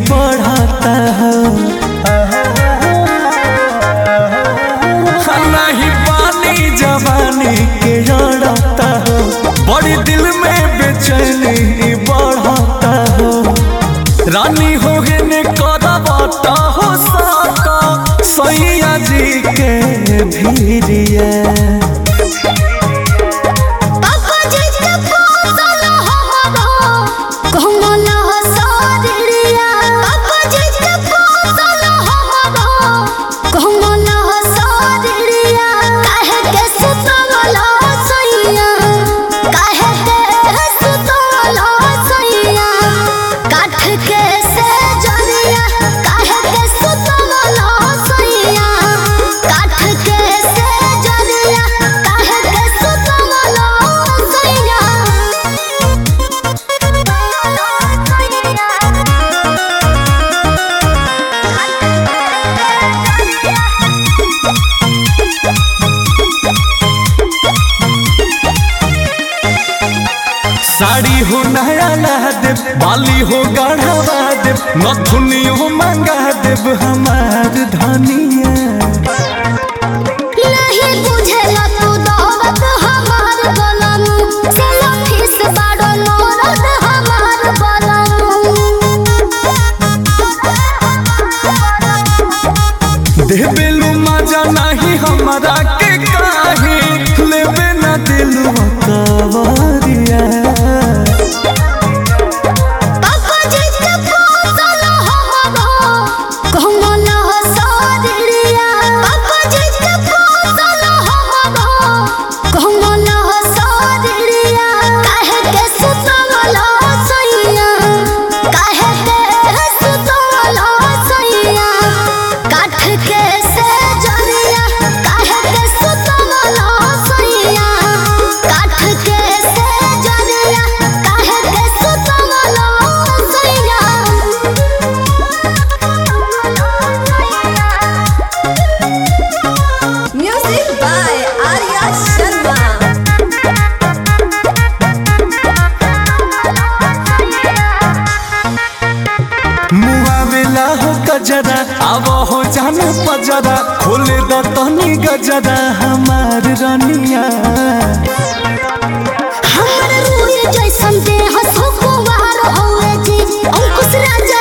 बढ़ता हो। नहीं पानी जवानी के जड़ता हो, बड़ी दिल में बेचैनी बढ़ता हो। रानी हो गए करबता हो साका सैया जी के भीरिया। साड़ी हो नया ला देव, बाली हो गढ़वा देव, नथुनियो मंगा देव हमार धनिया। नहीं बुझेला तू दौलत हमार बलनु, सेल्फी से बड़ो नौरत हमार बलनु। देबेलू मजा नहीं हमरा के काहे, लेबे ना दिलवा कवरिया। गजरा अब हो जाने पजरा, खोले द तनी गजरा हमार रनिया। हमर रूए जैसन देह सुकुवार होए जी, अंकुश राजा